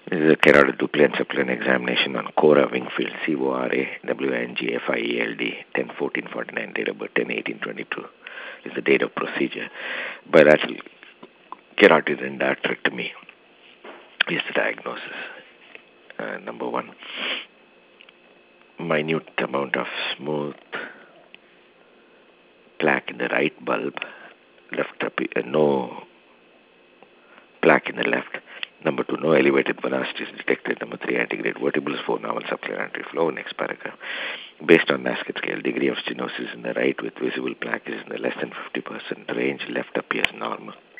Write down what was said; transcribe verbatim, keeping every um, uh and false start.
This is a carotid and supplement examination on Cora Wingfield, C O R A W I N G F I E L D, ten fourteen forty-nine, date of birth ten eighteen twenty-two is the date of procedure. Bilateral carotid endarterectomy is the diagnosis. Uh, number one, minute amount of smooth plaque in the right bulb, left trape- uh, no plaque in the left. Number two, no elevated velocity is detected. Number three, antegrade vertebrals, four, normal supplementary flow. Next paragraph. Based on Nasket scale, degree of stenosis in the right with visible plaque is in the less than fifty percent range. Left appears normal.